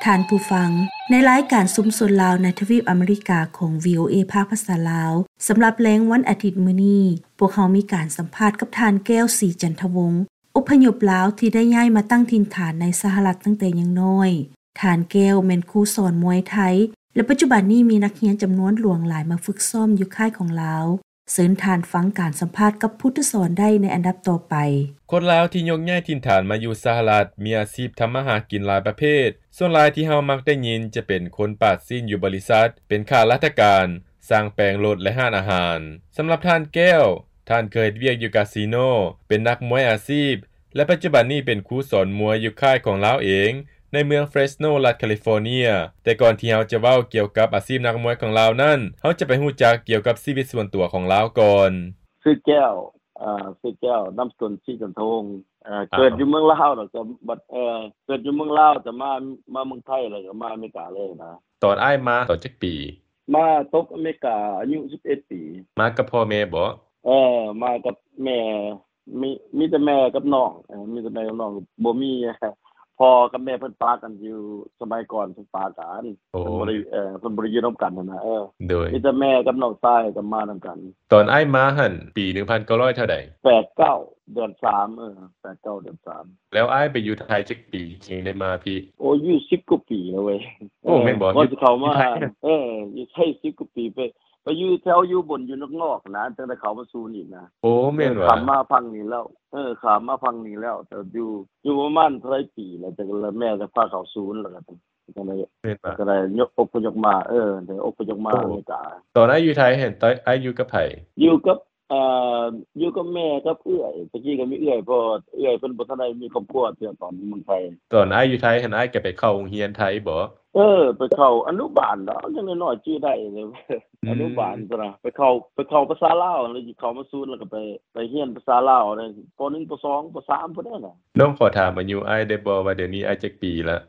ท่านผู้ฟังในรายการสุมสนลาวในทวีปอเมริกาของ VOA ภาคภาษาลาวสำหรับแรงวันอาทิตย์มื้อนี้พวกเขามีการสัมภาษณ์กับท่านแก้วศรีจันทวงศ์อพยพลาวที่ได้ย้ายมาตั้งถิ่นฐานในสหรัฐตั้งแต่ยังน้อยท่านแก้วแม่นครูสอนมวยไทยและปัจจุบันนี้มีนักเรียนจำนวนหลวงหลายมาฝึกซ้อมอยู่ค่ายของลาวเชิญท่านฟังการสัมภาษณ์กับผู้ที่สอนได้ในอันดับต่อไปคนลาวที่ยกย้ายถิ่นฐานมาอยู่สหรัฐมีอาชีพทำมาหากินหลายประเภทส่วนหลายที่เฮามักได้ยินจะเป็นคนปาดซีนอยู่บริษัทเป็นข้าราชการสร้างแปลงรถและห้านอาหารสำหรับท่านแก้วท่านเคยเวียกอยู่คาสิโนเป็นนักมวยอาชีพและปัจจุบันนี้เป็นครูสอนมวยอยู่ค่ายของลาวเองในเมืองเฟรสโนรัฐแคลิฟอร์เนียแต่ก่อนที่เฮาจะเว้าเกี่ยวกับอาชีพนักมวยของลาวนั้นเฮาจะไปรู้จักเกี่ยวกับชีวิตส่วนตัวของลาวก่อนชื่อแก้วชื่อแก้วนามสกุลศรีจันทวงศ์เกิดอยู่เมืองลาวแล้วก็บัดเกิดอยู่เมืองลาวแต่มาเมืองไทยแล้วก็มาอเมริกาเลยนะตอนอ้ายมาตอนจักปีมาตกอเมริกาอายุ11ปีมากับพ่อแม่บ่มากับแม่มีแต่แม่กับน้องมีแต่แม่กับน้องบ่มีพ่อกับแม่เพิ่นปากันอยู่สมัยก่อนเพิ่นปากันเพิ่นบ่ได้อยู่นํกันนะโดยมีแต่แม่กับน้องชายก็มานํกันตอนอ้ายมาหั่นปี1900เท่าใด 89เดือน389เดือน3 แล้วอ้ายไปอยู่ไทยจักปีจึงได้มาพี่โอ้อยู่10กว่าปีแล้วเว้ยแม่นบ่ก่อนสิเข้ามาอยู่ไทย10กว่าปีไปอยู่แถวอยู่บนอยู่นอกๆนะจังได้เข้ามาสู่นี่นะแม่นว่าข้ามมาพังนี่แล้วข้ามมาพังนี่แล้วแต่อยู่ประมาณเท่าไหร่ปีแล้วแต่แม่ก็พาเข้าศูนย์แล้วก็ได้ยกอพยพมาได้อพยพมาอเมริกาตอนอยู่ไทยเห็นอ้ายอยู่กับไผอยู่กับแม่กับเอื้อยตะกี้ก็มีเอื้อยเพราะเอื้อยเพิ่นบ่ทันได้มีครอบครัวเทื่อตอนเมืองไทยตอนอยู่ไทยเห็นอ้ายก็ไปเข้าโรงเรียนไทยบ่ไปเข้าอนุบาลเนาะจังน้อยๆชื่อได้เลยอนุบาลซั่นน่ะไปเข้าภาษาลาวแล้วสิเข้ามาศูนย์แล้วก็ไปเรียนภาษาลาวได้ป.1 ป. 2 ป. 3พุ่นน่ะน้องขอถามอายุอ้ายได้บ่ว่าเดี๋ยวนี้อ้ายจักปีละ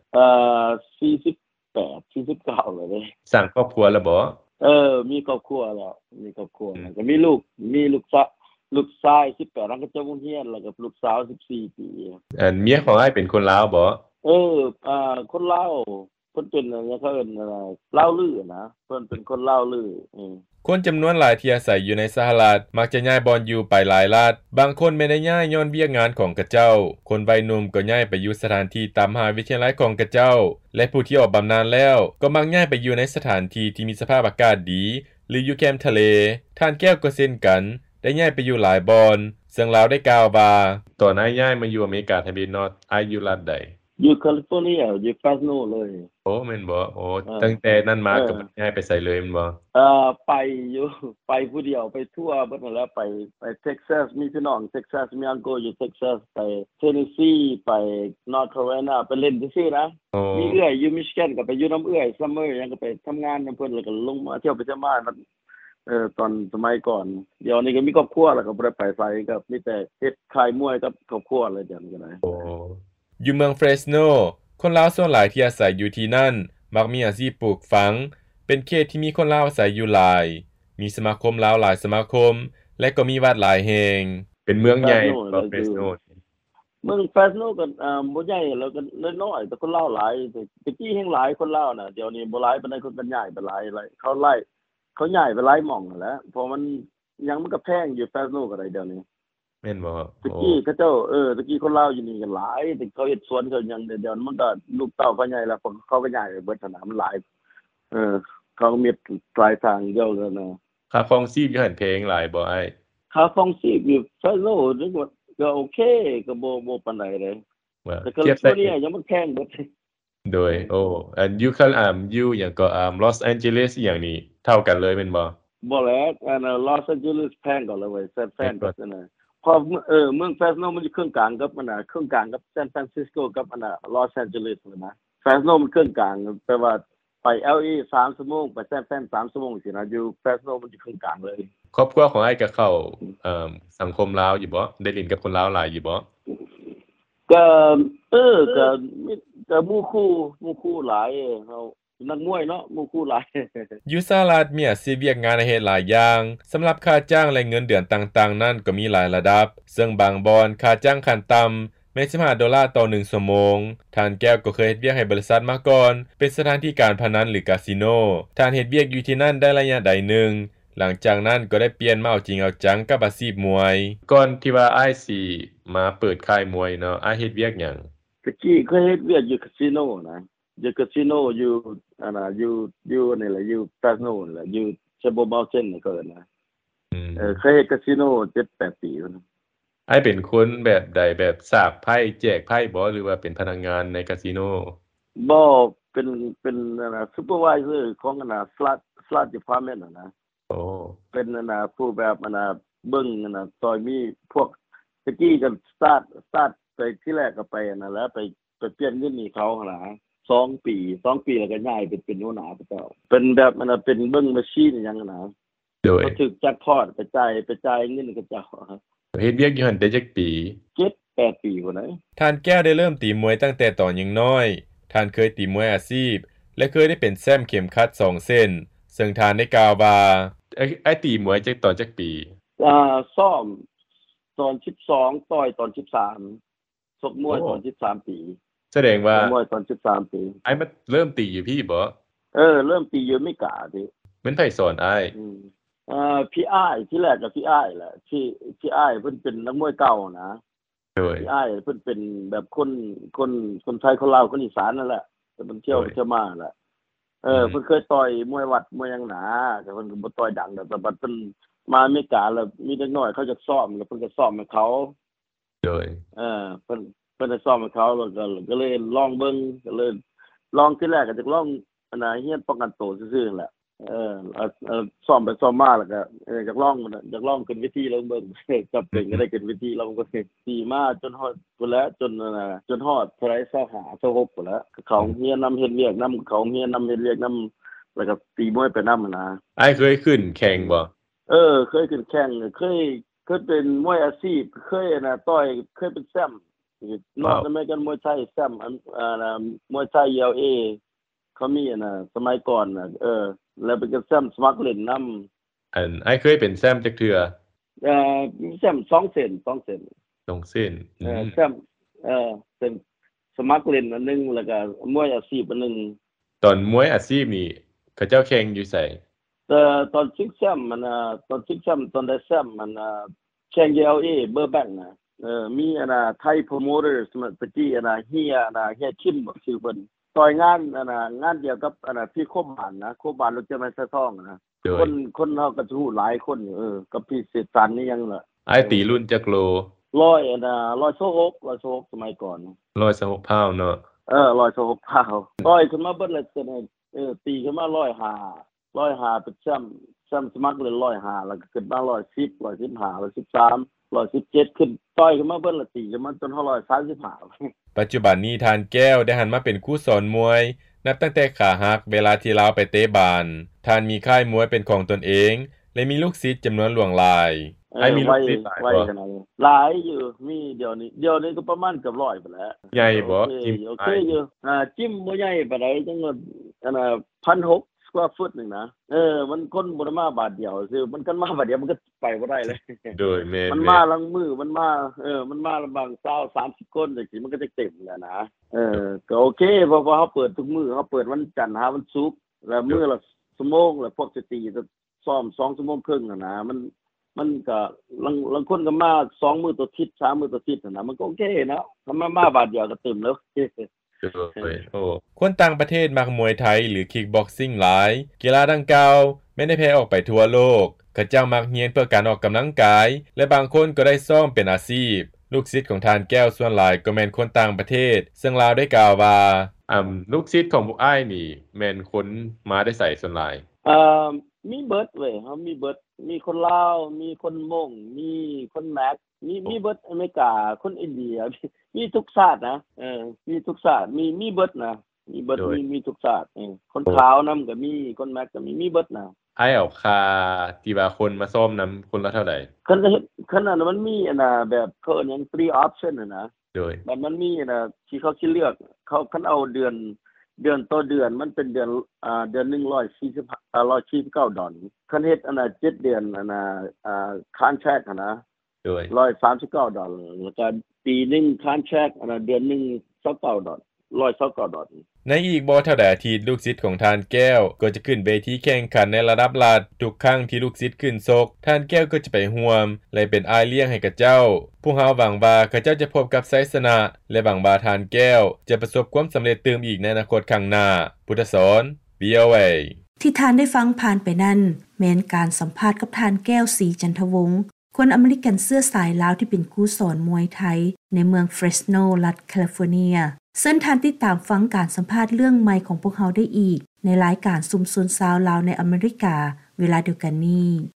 48 49แล้วเด้สร้างครอบครัวแล้วบ่มีครอบครัวแล้วก็มีลูกชาย18แล้วก็จบโรงเรียนแล้วก็ลูกสาว14ปีเมียของอ้ายเป็นคนลาวบ่คนลาวเพิ่นเป็นเขาเอิ้นลาวลือนะเพิ่นเป็นคนลาวลือคนจำนวนหลายที่อาศัยอยู่ในสหรัฐมักจะย้ายบ่อนอยู่ไปหลายรัฐบางคนไม่ได้ย้ายย้อนเวียกงานของกระเจ้าคนวัยหนุ่มก็ย้ายไปอยู่สถานที่ตามมหาวิทยาลัยของกระเจ้าและผู้ที่ออกบำนาญแล้วก็มักย้ายไปอยู่ในสถานที่ที่มีสภาพอากาศดีหรืออยู่แคมป์ทะเลท่านแก้วก็เช่นกันได้ย้ายไปอยู่หลายบ่อนซึ่งลาวได้กล่าวว่าตอนย้ายมาอยู่อเมริกาทวีปนอร์ทอยู่รัฐใดอยู่แคลิฟอร์เนียอยู่ฟาสโนเลยแม่นบ่ตั้งแต่นั้นมาก็ย้ายไปไสเลยแม่นบ่ไปผู้เดียวไปทั่วเบิดนั่นแหละไปเท็กซัสมีพี่น้องเท็กซัสมีอังโกอยู่เท็กซัสไปเทนเนสซีไปนอร์ทแคโรไลนาไปเล่นซื่อๆนะมีเอื้อยอยู่มิชิแกนก็ไปอยู่นําเอื้อยซัมเมอร์ยังก็ไปทํางานนําเพิ่นแล้วก็ลงมาเที่ยวไปเที่ยวมาตอนสมัยก่อนเดี๋ยวนี้ก็มีครอบครัวแล้วก็บ่ได้ไปไสก็มีแต่เฮ็ดค่ายมวยกับครอบครัวอะไรจังก็ได้อยู่เมืองเฟรสโนคนลาวส่วนหลายที่อาศัยอยู่ที่นั่นมักมีอาชีพปลูกฝังเป็นเขตที่มีคนลาวอาศัยอยู่หลายมีสมาคมลาวหลายสมาคมและก็มีวัดหลายแห่งเป็นเมืองใหญ่เฟรสโนเมืองเฟรสโนก็บ่ใหญ่แล้วก็น้อยๆแต่คนลาวหลายตะกี้แฮงหลายคนลาวน่ะเดี๋ยวนี้บ่หลายปานใดคนกันย้ายไปหลายเขาย้ายไปหลายหม่องนั่นแหละเพราะมันยังมันก็แพงอยู่เฟรสโนก็ได้เดี๋ยวนี้แม่นบ่ตะกี้เขาเจ้าตะกี้คนลาวอยู่นี่ก็หลายแต่เขาเฮ็ดสวนเขายังเดี๋ยวมันก็ลูกเต้าเขาใหญ่แล้วเขาก็ย้ายไปเบิดสนามหลายเขามีปลายทางเดียวกันนะค่าครองชีพอยู่หั่นแพงหลายบ่อ้ายค่าครองชีพอยู่เฟรโนนึกว่าก็โอเคก็บ่ปานใดเลยแต่ก็ตัวนี้ยังมันแพงเบิดโดยอยู่อยู่หยังก็ลอสแอนเจลิสอีหยังนี่เท่ากันเลยแม่นบ่บ่แล้วลอสแอนเจลิสแพงกว่าเลยเว้ยแพงกว่าซั่นน่ะพอเมืองเฟรสโนมันอยู่ครึ่งกลางกับมันน่ะครึ่งกลางกับซานฟรานซิสโกกับอันน่ะลอสแอนเจลิสนะเฟรสโนมันครึ่งกลางแปลว่าไป LA 3ชั่วโมงไปซานฟราน3ชั่วโมงสินะอยู่เฟรสโนมันอยู่ครึ่งกลางเลยครอบครัวของอ้ายก็เข้าสังคมลาวอยู่บ่ได้เล่นกับคนลาวหลายอยู่บ่ก็ก็หมู่คู่หลายเฮานักมวยเนาะหมู่คู่หลายอยู่สหรัฐมีอาชีพเวียกงานให้เฮ็ดหลายอย่างสำหรับค่าจ้างและเงินเดือนต่างๆนั้นก็มีหลายระดับซึ่งบางบ่อนค่าจ้างขั้นต่ําแม้$15ต่อ1ชั่วโมงท่านแก้วก็เคยเฮ็ดเวียกให้บริษัทมาก่อนเป็นสถานที่การพนันหรือคาสิโนท่านเฮ็ดเวียกอยู่ที่นั่นได้ระยะใดหนึ่งหลังจากนั้นก็ได้เปลี่ยนมาเอาจริงเอาจังกับอาชีพมวยก่อนที่ว่าอ้ายสิมาเปิดค่ายมวยเนาะอ้ายเฮ็ดเวียกหยังตะกี้เคยเฮ็ดเวียกอยู่คาสิโนนะอยู่คาสิโนอยู่อยู่นี่แหละอยู่คาสิโนแหละอยู่เชโบเมาเทนนี่ก็นะเคยเฮ็ดคาสิโน 7-8 ปีแล้วนะอ้ายเป็นคนแบบใดแบบสากไพ่แจกไพ่บ่หรือว่าเป็นพนักงานในคาสิโนบ่เป็นซูเปอร์ไวเซอร์ของslot department นะโอ้เป็นผู้แบบเบิ่งซอยมีพวกตะกี้ก็สตาร์ทไปที่แรกก็ไปแล้วไปเปลี่ยนเงินนี่เขาหั่นล่ะ2 ปีแล้วก็ย้ายเป็นหัวหน้าเจ้าเป็นแบบเป็นเบิ่งแมชีนหยังนะโดยเขาถึกแจ็คพอตไปจ่ายเงินกับเจ้าเฮ็ดเวียกอยู่หั่นได้จักปี 7-8 ปีพุ่นน่ะท่านแก้วได้เริ่มตีมวยตั้งแต่ตอนยังน้อยท่านเคยตีมวยอาชีพและเคยได้เป็นแชมป์เข็มขัด2เส้นซึ่งท่านได้กล่าวว่าไอ้ตีมวยจักตอนจักปีซ้อมตอน12ต่อยตอน13ชกมวยตอน13ปีแสดงว่ามวยตอน13ปีไอ้มันเริ่มตีอยู่พี่บ่เริ่มตีอยู่ไม่กะติมันไผสอนอ้ายพี่อ้ายที่แรกก็พี่อ้ายแหละที่อ้ายเพิ่นเป็นนักมวยเก่านะโดยพี่อ้ายเพิ่นเป็นแบบคนไทยคนลาวคนอีสานนั่นแหละเพิ่นเที่ยวมาแหละเพิ่นเคยต่อยมวยวัดมวยหยังหนาแต่เพิ่นก็บ่ต่อยดังแต่บัดเพิ่นมาอเมริกาแล้วมีเด็กน้อยเขาจะซ้อมแล้วเพิ่นก็ซ้อมให้เขาโดยเพิ่นได้ซ้อมให้เขาแล้วก็เลยลองเบิ่งก็เลยลองที่แรกก็จะลองเฮียนป้องกันตัวซื่อๆนั่นแหละซ้อมไปซ้อมมาแล้วก็อยากลองขึ้นเวทีลองเบิ่งจับเป็นก็ได้ขึ้นเวทีลองก็ตีมาจนฮอดพุ่นแล้วจนฮอดเท่าไหร่25 26พุ่นแล้วเขาเฮียนนำเฮ็ดเวียกนำเขาเฮียนนำเฮ็ดเวียกนำแล้วก็ตีมวยไปนำนะอ้ายเคยขึ้นแข่งบ่เคยขึ้นแข่งเคยเป็นมวยอาชีพเคยต่อยเคยเป็นแชมป์นอกจากกันมวยไทยแชมป์มวยไทย LA เขามีสมัยก่อนแล้วเป็นแชมป์สมัครเล่นนำอ้ายเคยเป็นแชมป์จักเทื่อมีแชมป์2เส้น2เส้น 2เส้นแชมป์เป็นสมัครเล่นอันนึงแล้วก็มวยอาชีพอันนึงตอนมวยอาชีพนี่เขาเจ้าแข่งอยู่ไสตอนชิงแชมป์ตอนชิงแชมป์ตอนได้แชมป์แข่ง LA เบอร์แบงนะมีไทยโปรโมเตอร์สมัยตะกี้เฮียชิมบ่ชื่อเพิ่นต่อยงานงานเดียวกับพี่โคบานนะโคบานรถจะมาสะท้องนะคนเฮาก็ฮู้หลายคนอยู่กับพี่เสถสันนี่ยังล่ะอ้ายตีรุ่นจักโล 126สมัยก่อน 126พาวเนาะ 126พาวต่อยขึ้นมาเบิดแล้วตีขึ้นมา105เป็นแชมป์สมัครเล่น105แล้วก็ขึ้นมา110 115 113 117ขึ้นต่อยขึ้นมาเบิดละตีขึ้นมาจน135 ปัจจุบันนี้ท่านแก้วได้หันมาเป็นครูสอนมวยนับตั้งแต่ขาหักเวลาที่ลาวไปเตะบานท่านมีค่ายมวยเป็นของตนเองและมีลูกศิษย์จํานวนหลวงหลายมีลูกศิษย์หลายบ่หลายอยู่มีเดี๋ยวนี้ก็ประมาณเกือบ100ไปแล้วใหญ่บ่โอเคอยู่จิ้มบ่ใหญ่ปานใดจังว่า1,600สแควร์ฟุตนึงนะมันคนบ่ได้มาบาทเดียวซื่อมันกันมาบาทเดียวมันก็ไปบ่ได้เลยโดยแม่นมันมาลังมือมันมามันมาบาง20-30คนจังซี่มันก็จะเต็มแล้วนะก็โอเคเพราะว่าเฮาเปิดทุกมื้อเฮาเปิดวันจันทร์หาวันศุกร์แล้วมื้อละชั่วโมงแล้วพวกสตรีจะซ้อม2ชั่วโมงครึ่งนะมันก็ลังคนก็มา2มื้อต่ออาทิตย์3มื้อต่ออาทิตย์นะมันก็โอเคเนาะถ้ามาบาทเดียวก็เต็มแล้วคนต่างประเทศมักมวยไทยหรือคิกบ็อกซิ่งหลายกีฬาดังกล่าวแม้ได้แพร่ออกไปทั่วโลกเขาเจ้ามักเรียนเพื่อการออกกําลังกายและบางคนก็ได้ซ้อมเป็นอาชีพลูกศิษย์ของทานแก้วส่วนหลายก็แม่นคนต่างประเทศซึ่งลาวได้กล่าวว่าลูกศิษย์ของพวกอ้ายนี่แม่นคนมาได้ใส่ส่วนหลายมีเบิดเว้ยเฮามีเบิดมีคนลาวมีคนมงมีคนแม็กมีเบิดอเมริกาคนอินเดียมีทุกชาตินะมีทุกชาติมีเบิดนะมีเบิดมีทุกชาติคนขาวนําก็มีคนแม็กก็มีเบิดนะอ้ายเอาค่าที่ว่าคนมาซ้อมนําคนละเท่าใดคันนั้นมันมีแบบเขาหยัง3 option นะโดยมันมีที่เขาสิเลือกเขาคันเอาเดือนต่อเดือนมันเป็นเดือนนึง$149คันเฮ็ด7เดือนcontract นะโดย $139แล้วก็ปีนึงคอนแทรคอันเดือนนึง$129 ในอีกบ่เท่าใดอาทิตย์ลูกศิษย์ของทานแก้วก็จะขึ้นเวทีแข่งขันในระดับรัฐทุกครั้งที่ลูกศิษย์ขึ้นซกทานแก้วก็จะไปร่วมและเป็นอ้ายเลี้ยงให้กับเจ้าพวกเฮาหวังว่าเขาเจ้าจะพบกับชัยชนะและหวังว่าทานแก้วจะประสบความสําเร็จเติมอีกในอนาคตข้างหน้าพุทธสอน VOA ที่ทานได้ฟังผ่านไปนั้นแม้นการสัมภาษณ์กับทานแก้วศรีจันทวงศ์คนอเมริกันเสื้อสายลาวที่เป็นครูสอนมวยไทยในเมืองเฟรสโนรัฐแคลิฟอร์เนียซึ่งทานติดตามฟังการสัมภาษณ์เรื่องใหม่ของพวกเขาได้อีกในรายการซุมซนซาวลาวในอเมริกาเวลาเดียวกันนี้